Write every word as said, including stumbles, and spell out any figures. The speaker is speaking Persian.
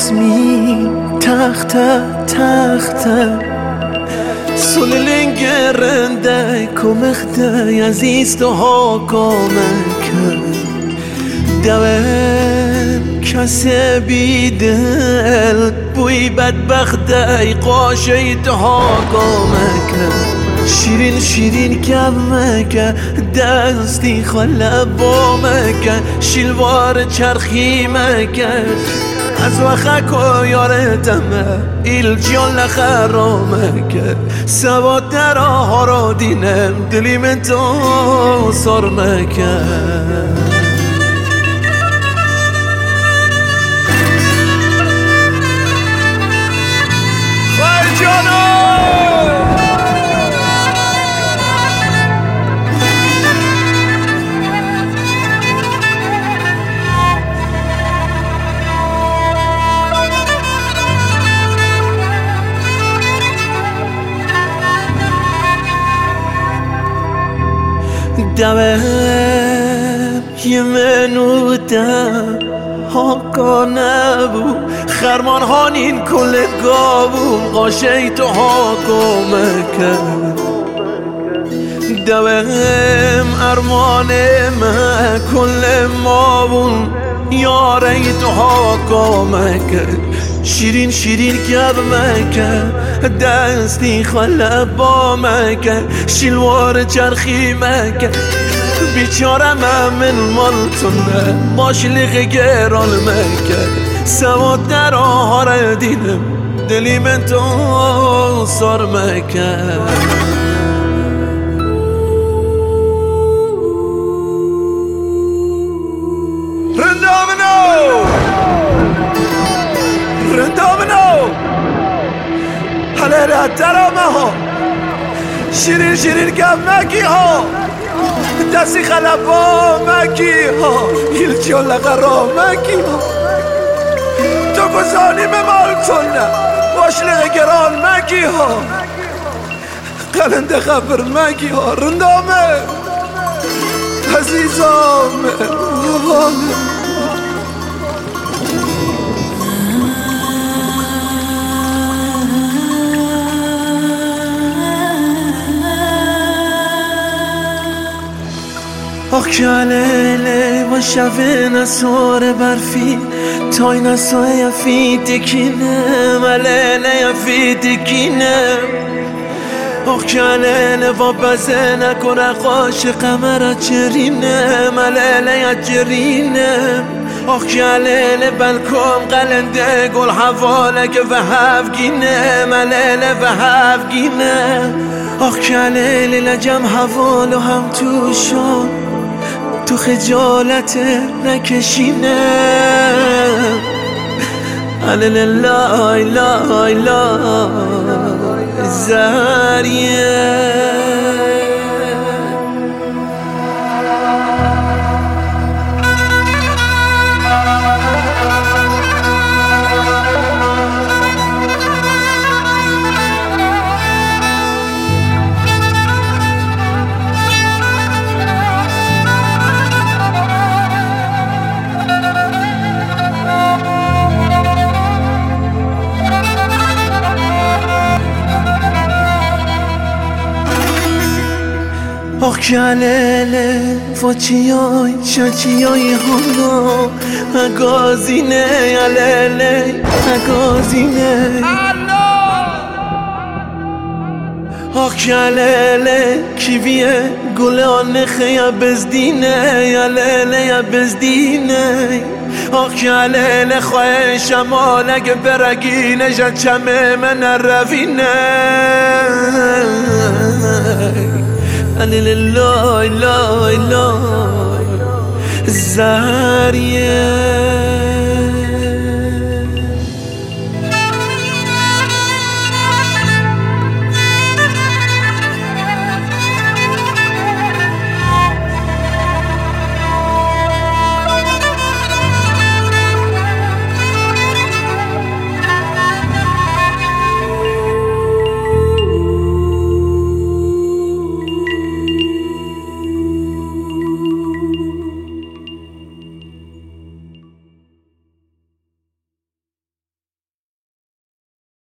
ismi takhta takhta Solelenge rende komchte aziz to hakomek دوام کسی بیدل بوی بدبخته قاشه تحاکمک شیرین شیرین کمک دستی خلا بامک شلوار چرخیمک از وقت که یارتمه ایل جان لخرامک سواد در آها را دینم دلی من تو سرمک دوام یه منودم ها نبو خرمان هانین کل گاوم قاشه تو حاکمک دوام ارمان من کل ماون یاره تو حاکمک شیرین شیرین کبمک دستی خلا بامک شلوار چرخیمک بیچاره من مالتونه ماشلق گران مکه سواد در آهار دینم دلی من تو سر مکه رندامنو رندامنو حاله را درامه ها شیرین شیرین کمکی ها دستی خلبا مکی ها ایل جل غرامکی ها تو گذانی ممالتونه باشلق گران مکی ها قلند خبر مکی ها رندامه عزیزامه آمه آخ کالله و شفه نسور برفی تای نسوه یفی دکینه ملاله یفی دکینه آخ کالله و بزه نکنه قاش قمر جرینه ملاله جرینه آخ کالله بلکم قلنده گل حواله و هفگینه ملاله و هفگینه آخ کالله لجم حوالو هم تو شد تو خجالت نکشینه علی لا لا لا زاریه آخ کالله فاچیای چاچیای هانا اگازینه یالله اگازینه آخ کالله کیویه گلان خیا بزدینه یالله یا بزدینه آخ کالله خواه شمالک برگینه جچمه من روینه علی لا لا لا زاریه